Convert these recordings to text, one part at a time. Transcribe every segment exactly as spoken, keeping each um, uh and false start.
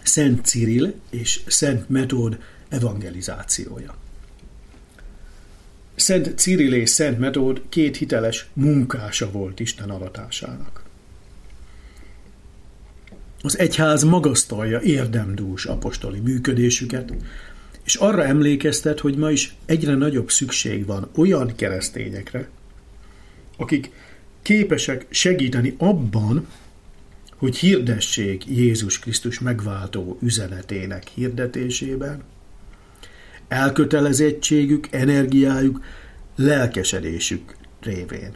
Szent Cirill és Szent Metód evangelizációja. Szent Cirill és Szent Metód két hiteles munkása volt Isten avatásának. Az egyház magasztalja érdemdús apostoli működésüket, és arra emlékeztet, hogy ma is egyre nagyobb szükség van olyan keresztényekre, akik képesek segíteni abban, hogy hirdessék Jézus Krisztus megváltó üzenetének hirdetésében, elkötelezettségük, energiájuk, lelkesedésük révén.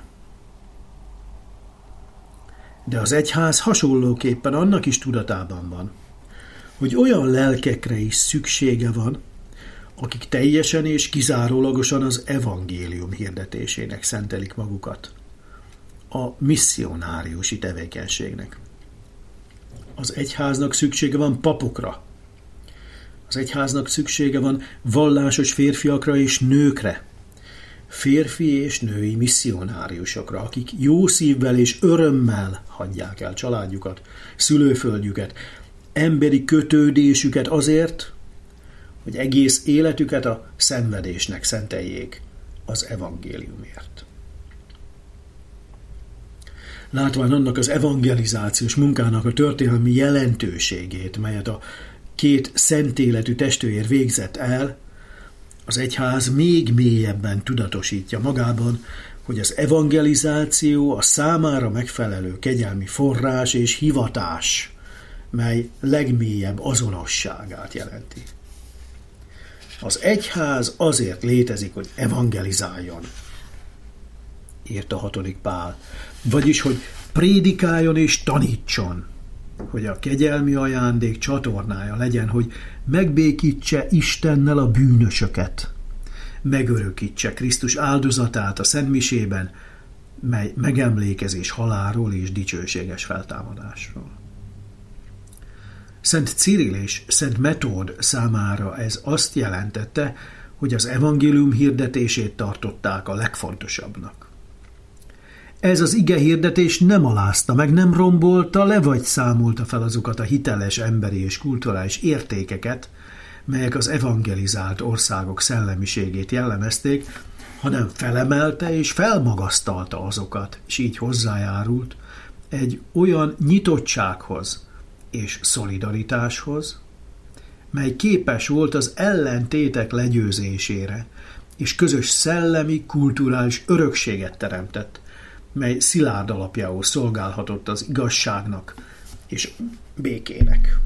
De az egyház hasonlóképpen annak is tudatában van, hogy olyan lelkekre is szüksége van, akik teljesen és kizárólagosan az evangélium hirdetésének szentelik magukat, a misszionáriusi tevékenységnek. Az egyháznak szüksége van papokra, az egyháznak szüksége van vallásos férfiakra és nőkre, férfi és női misszionáriusokra, akik jó szívvel és örömmel hagyják el családjukat, szülőföldjüket, emberi kötődésüket azért, hogy egész életüket a szenvedésnek szenteljék az evangéliumért. Látván annak az evangelizációs munkának a történelmi jelentőségét, melyet a két szent életű testvér végzett el, az egyház még mélyebben tudatosítja magában, hogy az evangelizáció a számára megfelelő kegyelmi forrás és hivatás, mely legmélyebb azonosságát jelenti. Az egyház azért létezik, hogy evangelizáljon, írta hatodik Pál, vagyis, hogy prédikáljon és tanítson, hogy a kegyelmi ajándék csatornája legyen, hogy megbékítse Istennel a bűnösöket, megörökítse Krisztus áldozatát a szentmisében, mely megemlékezés halálról és dicsőséges feltámadásról. Szent Cirill és Szent Metód számára ez azt jelentette, hogy az evangélium hirdetését tartották a legfontosabbnak. Ez az ige hirdetés nem alázta meg, nem rombolta le vagy számolta fel azokat a hiteles emberi és kulturális értékeket, melyek az evangelizált országok szellemiségét jellemezték, hanem felemelte és felmagasztalta azokat, és így hozzájárult egy olyan nyitottsághoz és szolidaritáshoz, mely képes volt az ellentétek legyőzésére, és közös szellemi, kulturális örökséget teremtett, mely szilárd alapjául szolgálhatott az igazságnak és békének.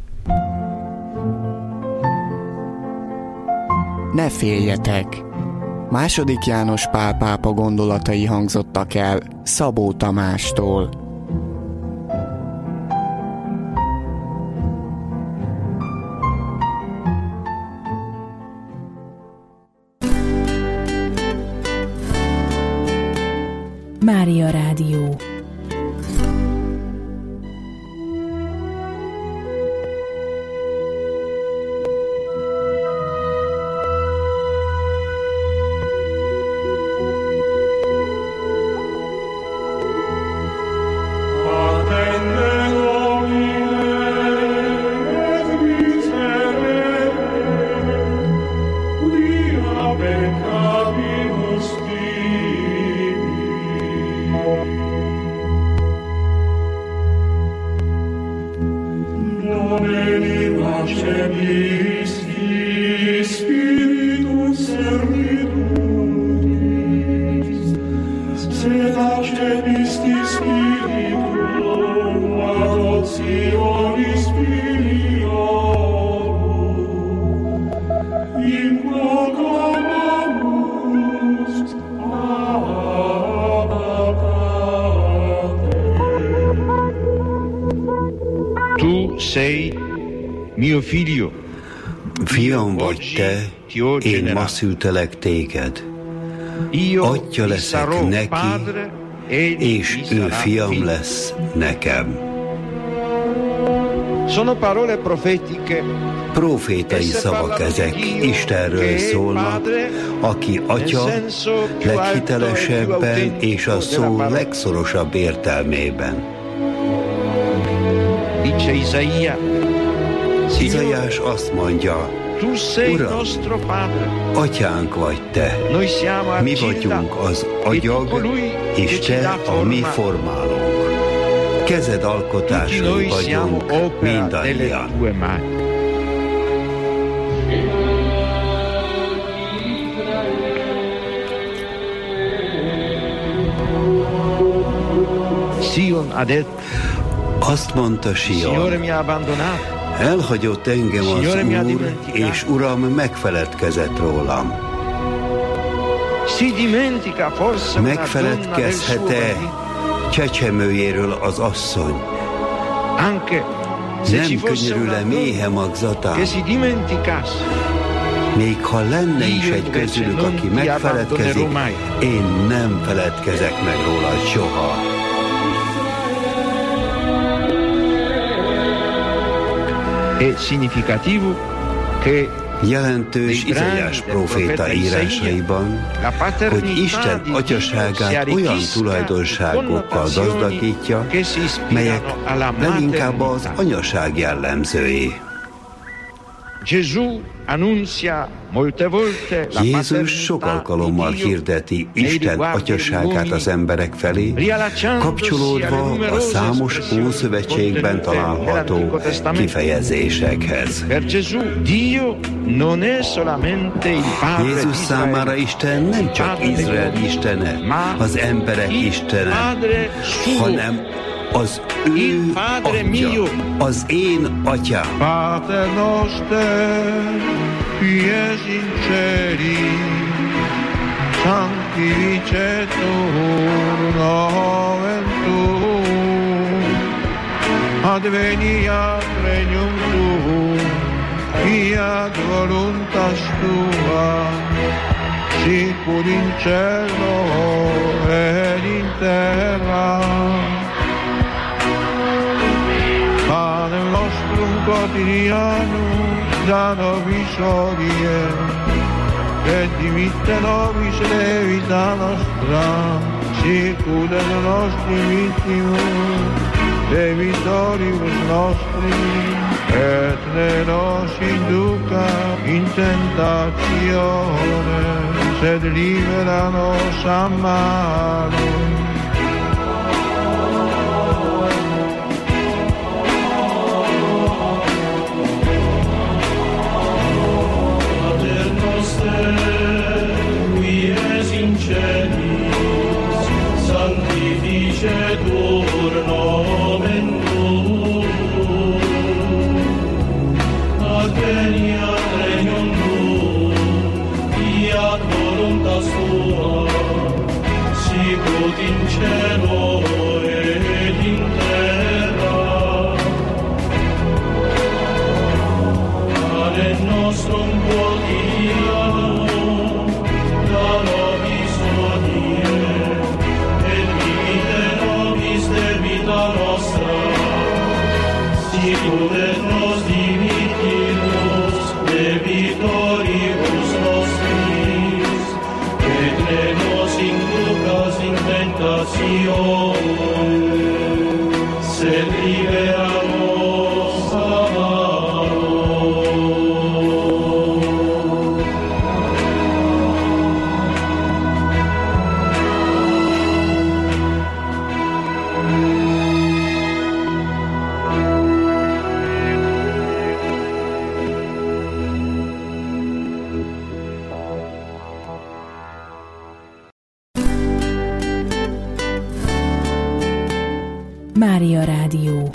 Ne féljetek! Második János Pál pápa gondolatai hangzottak el Szabó Tamástól. Mária Rádió. Fiam vagy te, én ma szültelek téged. Atya leszek neki, és ő fiam lesz nekem. Profétai szavak ezek, Istenről szólnak, aki atya leghitelesebben és a szó legszorosabb értelmében. Izaiás azt mondja, Uram, atyánk vagy te, mi vagyunk az agyag, és te a mi formálónk. Kezed alkotásai vagyunk mindannyian. Azt mondta Sion, elhagyott engem az Úr, és Uram megfeledkezett rólam. Megfeledkezhet-e csecsemőjéről az asszony? Nem könyörül-e méhe magzatán? Még ha lenne is egy közülük, aki megfeledkezik, én nem feledkezek meg róla soha. Jelentős Izaiás próféta írásaiban, hogy Isten atyaságát olyan tulajdonságokkal gazdagítja, melyek leginkább az anyaság jellemzői. Jézus sok alkalommal hirdeti Isten atyaságát az emberek felé, kapcsolódva a számos Ószövetségben található kifejezésekhez. Jézus számára Isten nem csak Izrael istene, az emberek istene, hanem az ő atya, az én atyám. Pater noster, qui es in celis, sanctificetur nomen tuum, adveniat regnum tuum, fiat voluntas tua, sicur in cielo et in terra. Panem nostrum quotidianum da nobis hodie, et dimitte nobis levita nostra, sicur et nostri vittimus, debitoribus nostri, et ne nos induca in tentatione, sed libera nos a malo. Sanctificetur nomen tuum, adveniat regnum tuum, fiat voluntas tua, sicut in cielo et in terra. Panem nostrum quotidianum da nobis hodie, debita nostra, sicur et nos dimittimus debitoribus nostris, et ne nos inducas in tentatione, sed libera nos a malo. Mária Rádió.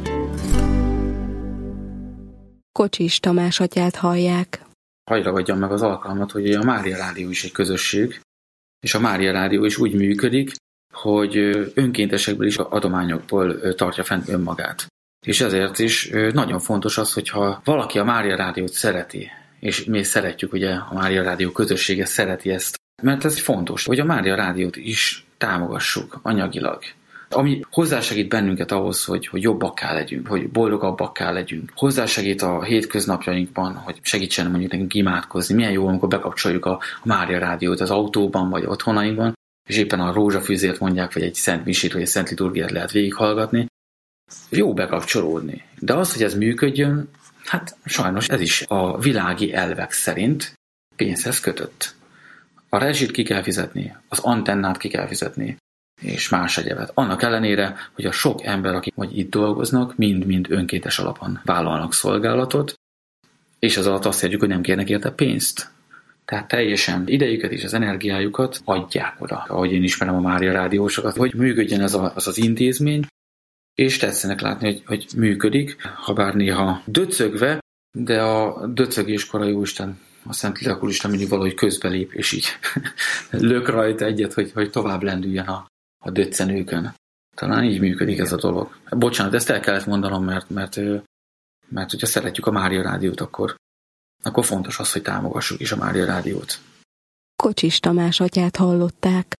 Kocsis Tamás atyát hallják. Hagy ragadjam meg az alkalmat, hogy a Mária Rádió is egy közösség, és a Mária Rádió is úgy működik, hogy önkéntesekből is adományokból tartja fenn önmagát. És ezért is nagyon fontos az, hogyha valaki a Mária Rádiót szereti, és mi szeretjük, ugye a Mária Rádió közössége szereti ezt, mert ez fontos, hogy a Mária Rádiót is támogassuk anyagilag. Ami hozzásegít bennünket ahhoz, hogy, hogy jobbakká legyünk, hogy boldogabbakká legyünk. Hozzásegít a hétköznapjainkban, hogy segítsen mondjuk nekünk imádkozni. Milyen jó, amikor bekapcsoljuk a, a Mária Rádiót az autóban, vagy otthonainkban, és éppen a rózsafűzért mondják, vagy egy szent misét, vagy egy szent liturgiát lehet végighallgatni. Jó bekapcsolódni. De az, hogy ez működjön, Hát sajnos ez is a világi elvek szerint pénzhez kötött. A rezsit ki kell fizetni, az antennát ki kell fizetni, és más egyebet. Annak ellenére, hogy a sok ember, akik vagy itt dolgoznak, mind-mind önkéntes alapon vállalnak szolgálatot, és az alatt azt értjük, hogy nem kérnek érte pénzt. Tehát teljesen idejüket és az energiájukat adják oda, ahogy én ismerem a Mária rádiósokat, hogy működjen ez az az intézmény, és tetszenek látni, hogy, hogy működik, ha bár néha döcögve, de a döcögéskor a Jóisten, a Szent Lélekúristen mindig valahogy közbelép, és így lök rajta egyet, hogy, hogy tovább lendüljen a, a döccenőkön. Talán így működik ez a dolog. Bocsánat, ezt el kellett mondanom, mert, mert, mert hogyha szeretjük a Mária rádiót, akkor, akkor fontos az, hogy támogassuk is a Mária rádiót. Kocsis Tamás atyát hallották.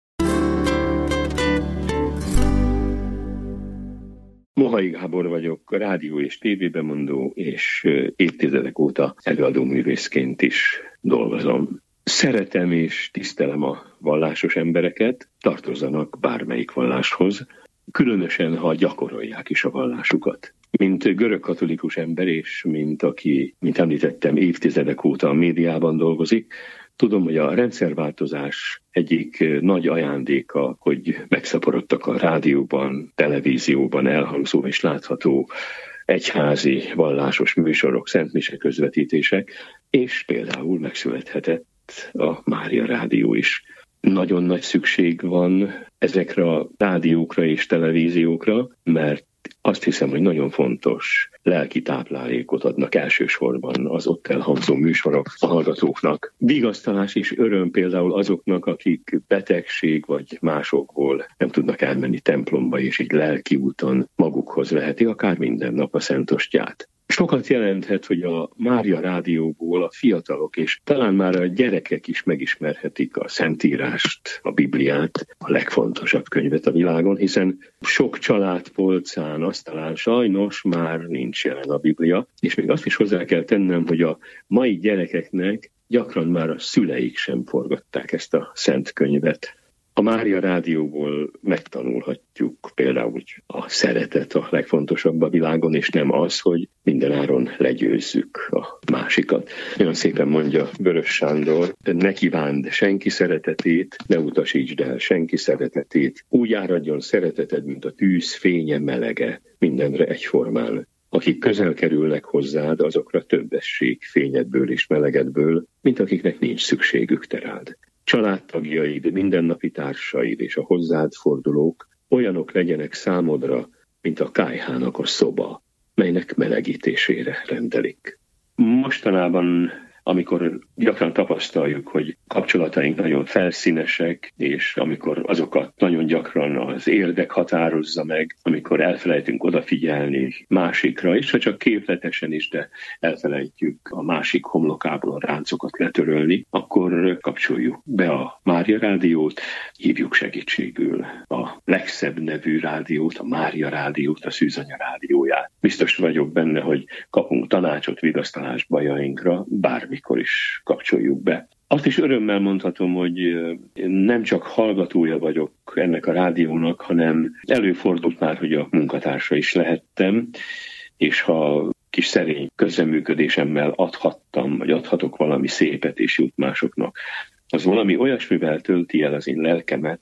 Mohai Gábor vagyok, rádió és tévébemondó, és évtizedek óta előadó művészként is dolgozom. Szeretem és tisztelem a vallásos embereket, tartozzanak bármelyik valláshoz, különösen, ha gyakorolják is a vallásukat. Mint görögkatolikus ember, és mint aki, mint említettem, évtizedek óta a médiában dolgozik, tudom, hogy a rendszerváltozás egyik nagy ajándéka, hogy megszaporodtak a rádióban, televízióban elhangzó és látható egyházi vallásos műsorok, szentmise közvetítések, és például megszülethetett a Mária rádió is. Nagyon nagy szükség van ezekre a rádiókra és televíziókra, mert azt hiszem, hogy nagyon fontos lelki táplálékot adnak elsősorban az ott elhangzó műsorok a hallgatóknak. Vigasztalás és öröm például azoknak, akik betegség vagy másokból nem tudnak elmenni templomba, és így lelki úton magukhoz veheti akár minden nap a szentostját. Sokat jelenthet, hogy a Mária rádióból a fiatalok és talán már a gyerekek is megismerhetik a Szentírást, a Bibliát, a legfontosabb könyvet a világon, hiszen sok család polcán asztalán sajnos már nincs jelen a Biblia, és még azt is hozzá kell tennem, hogy a mai gyerekeknek gyakran már a szüleik sem forgatták ezt a szent könyvet. A Mária rádióból megtanulhatjuk például, hogy a szeretet a legfontosabb a világon, és nem az, hogy mindenáron legyőzzük a másikat. Olyan szépen mondja Vörös Sándor, ne kívánd senki szeretetét, ne utasítsd el senki szeretetét, úgy áradjon szereteted, mint a tűz fénye melege, mindenre egyformán. Akik közel kerülnek hozzád, azokra többesség fényedből és melegedből, mint akiknek nincs szükségük te rád. Családtagjaid, mindennapi társaid és a hozzád fordulók olyanok legyenek számodra, mint a kályhának a szoba, melynek melegítésére rendelik. Mostanában, amikor gyakran tapasztaljuk, hogy kapcsolataink nagyon felszínesek, és amikor azokat nagyon gyakran az érdek határozza meg, amikor elfelejtünk odafigyelni másikra, és ha csak képletesen is, de elfelejtjük a másik homlokából a ráncokat letörölni, akkor kapcsoljuk be a Mária rádiót, hívjuk segítségül a legszebb nevű rádiót, a Mária rádiót, a Szűzanya rádióját. Biztos vagyok benne, hogy kapunk tanácsot, vigasztalást bajainkra, bármikor is kapcsoljuk be. Azt is örömmel mondhatom, hogy nem csak hallgatója vagyok ennek a rádiónak, hanem előfordult már, hogy a munkatársa is lehettem, és ha kis szerény közreműködésemmel adhattam, vagy adhatok valami szépet és jut másoknak, az valami olyasmivel tölti el az én lelkemet,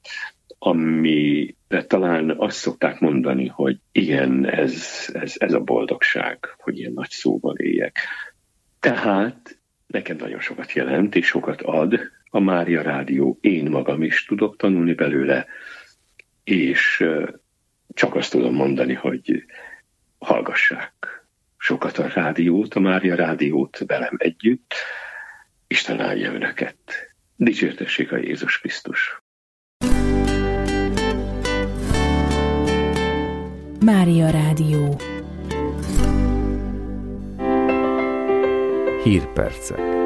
amire talán azt szokták mondani, hogy igen, ez, ez, ez a boldogság, hogy ilyen nagy szóval éljek. Tehát nekem nagyon sokat jelent, és sokat ad a Mária rádió. Én magam is tudok tanulni belőle, és csak azt tudom mondani, hogy hallgassák sokat a rádiót, a Mária rádiót velem együtt. Isten áldja önöket. Dicsértessék a Jézus Krisztus. Mária rádió. Hírpercek.